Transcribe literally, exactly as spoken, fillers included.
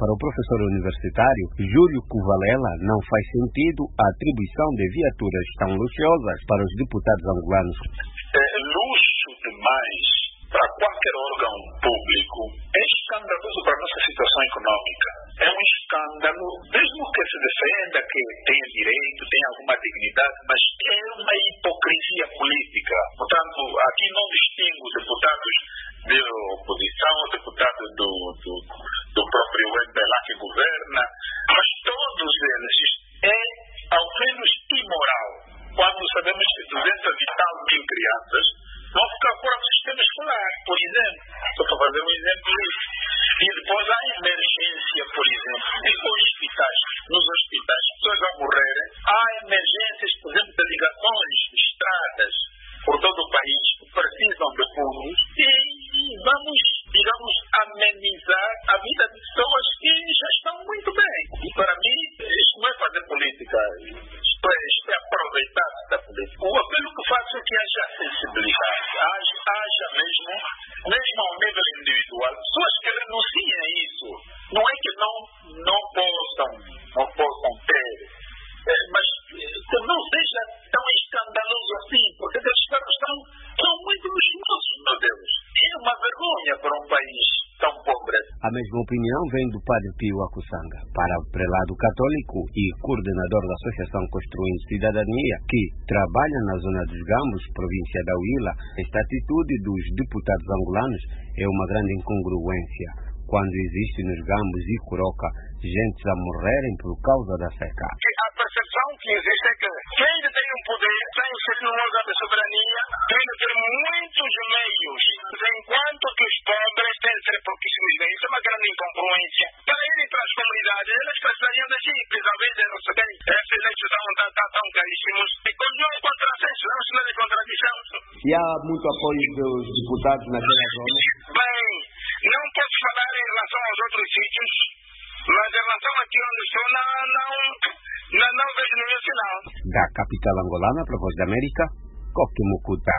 Para o professor universitário Júlio Cuvalela, não faz sentido a atribuição de viaturas tão luxuosas para os deputados angolanos. É luxo demais para qualquer órgão público. É escandaloso para a nossa situação econômica. É um escândalo, mesmo que se defenda que tem direito, tem alguma dignidade, mas é uma hipocrisia política. Portanto, aqui não distingo deputados de oposição, deputados do, do, do próprio M P L A que governa, mas todos eles é, ao menos, imoral. Quando sabemos que duzentas e tal mil crianças vão ficar fora do sistema escolar, por exemplo. Só para fazer um exemplo disso. E depois há emergência, por exemplo, em hospitais. Nos hospitais, as pessoas vão morrerem. Há emergências, por exemplo, de ligações, estradas, por todo o país, que precisam de fundos. E, e vamos, digamos, amenizar a vida de pessoas que já estão muito bem. E para mim, isto não é fazer política. Isto é, isto é aproveitar-se da política. O apelo que faço é que haja sensibilidade. Haja, haja mesmo, mesmo ao nível individual, pessoas que renunciem a isso. Não é que não, não possam, não possam ter, é, mas que não seja tão escandaloso assim, porque esses carros são, são muito luxuosos, meu Deus. É uma vergonha para um país tão pobre. A mesma opinião vem do padre Pio Akusanga. Para o prelado católico e coordenador da Associação Construindo Cidadania, que trabalha na zona dos Gambos, província da Huila, esta atitude dos deputados angolanos é uma grande incongruência, quando existe nos Gambos e Coroca gente a morrerem por causa da seca. A percepção que existe é que quem tem um poder, sem ser no órgão da soberania, tem de ter muitos meios, enquanto que os pobres têm de ter pouquíssimos meios. Isso é uma grande incongruência. Para irem para as comunidades, eles precisariam de simples, ao invés de receberem esses leitos tão, tão, tão, tão caríssimos. E continuam em contrassenso, é um sinal de contradição. E há muito apoio dos deputados naquela zona? Bem, não posso falar em relação aos outros sítios, mas em relação aqui onde estou, não, não, não, não vejo nenhum sinal. Da capital angolana para a Voz da América, Coque Mucuta.